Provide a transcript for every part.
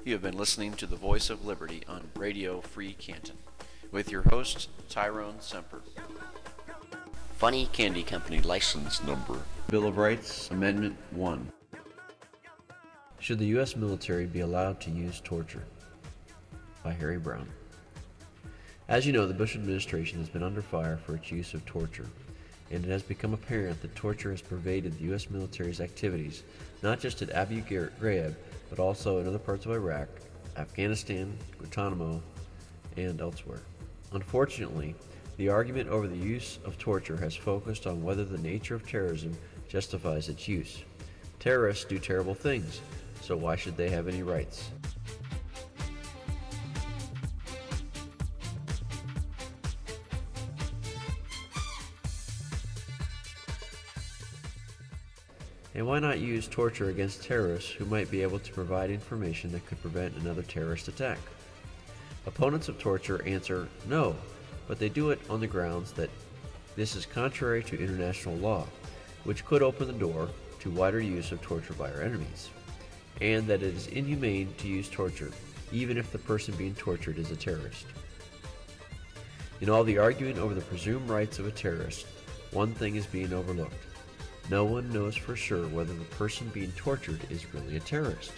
You have been listening to the Voice of Liberty on Radio Free Canton with your host, Tyrone Semper. Funny Candy Company License Number. Bill of Rights, Amendment 1. Should the U.S. military be allowed to use torture? By Harry Brown. As you know, the Bush administration has been under fire for its use of torture, and it has become apparent that torture has pervaded the U.S. military's activities, not just at Abu Ghraib, but also in other parts of Iraq, Afghanistan, Guantanamo, and elsewhere. Unfortunately, the argument over the use of torture has focused on whether the nature of terrorism justifies its use. Terrorists do terrible things, so why should they have any rights? And why not use torture against terrorists who might be able to provide information that could prevent another terrorist attack? Opponents of torture answer no, but they do it on the grounds that this is contrary to international law, which could open the door to wider use of torture by our enemies, and that it is inhumane to use torture, even if the person being tortured is a terrorist. In all the argument over the presumed rights of a terrorist, one thing is being overlooked. No one knows for sure whether the person being tortured is really a terrorist.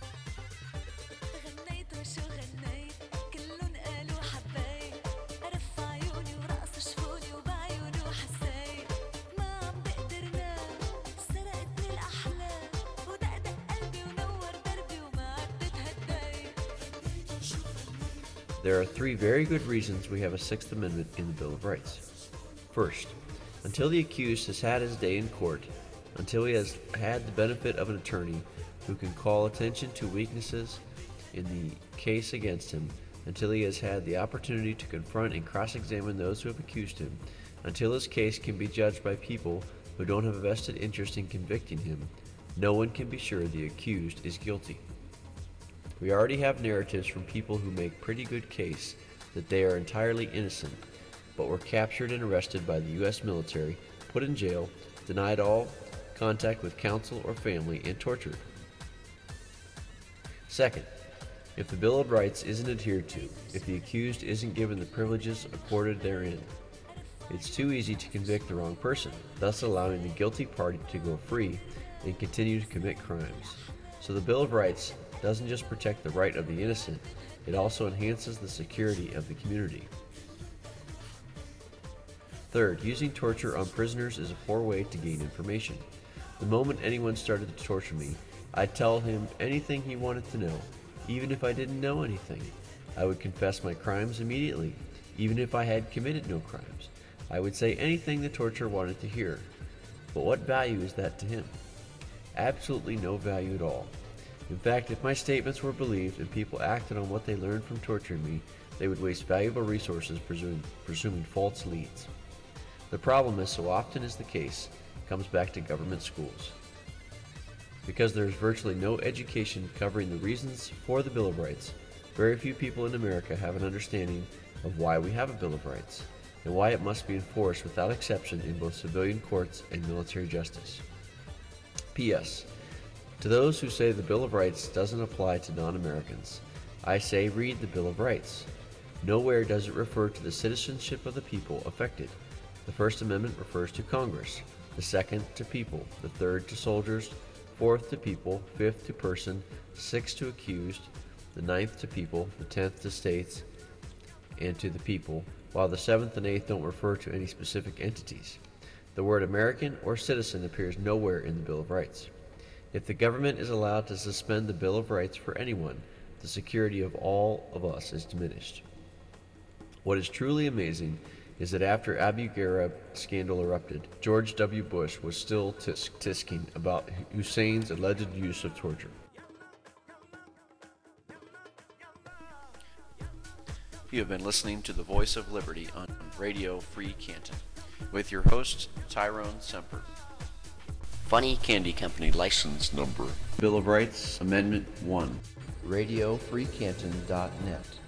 There are three very good reasons we have a Sixth Amendment in the Bill of Rights. First, until the accused has had his day in court, until he has had the benefit of an attorney who can call attention to weaknesses in the case against him, until he has had the opportunity to confront and cross-examine those who have accused him, until his case can be judged by people who don't have a vested interest in convicting him, no one can be sure the accused is guilty. We already have narratives from people who make pretty good case that they are entirely innocent, but were captured and arrested by the U.S. military, put in jail, denied all contact with counsel or family, and tortured. Second, if the Bill of Rights isn't adhered to, if the accused isn't given the privileges accorded therein, it's too easy to convict the wrong person, thus allowing the guilty party to go free and continue to commit crimes. So the Bill of Rights doesn't just protect the right of the innocent, it also enhances the security of the community. Third, using torture on prisoners is a poor way to gain information. The moment anyone started to torture me, I'd tell him anything he wanted to know, even if I didn't know anything. I would confess my crimes immediately, even if I had committed no crimes. I would say anything the torturer wanted to hear. But what value is that to him? Absolutely no value at all. In fact, if my statements were believed and people acted on what they learned from torturing me, they would waste valuable resources presuming false leads. The problem, as so often is the case, comes back to government schools. Because there is virtually no education covering the reasons for the Bill of Rights, very few people in America have an understanding of why we have a Bill of Rights, and why it must be enforced without exception in both civilian courts and military justice. P.S. To those who say the Bill of Rights doesn't apply to non-Americans, I say read the Bill of Rights. Nowhere does it refer to the citizenship of the people affected. The First Amendment refers to Congress, the Second to people, the Third to soldiers, Fourth to people, Fifth to person, Sixth to accused, the Ninth to people, the 10th to states and to the people, while the 7th and 8th don't refer to any specific entities. The word American or citizen appears nowhere in the Bill of Rights. If the government is allowed to suspend the Bill of Rights for anyone, the security of all of us is diminished. What is truly amazing is that after Abu Ghraib scandal erupted, George W. Bush was still tisking about Hussein's alleged use of torture. You have been listening to the Voice of Liberty on Radio Free Canton with your host, Tyrone Semper. Funny Candy Company License Number. Bill of Rights, Amendment 1. RadioFreeCanton.net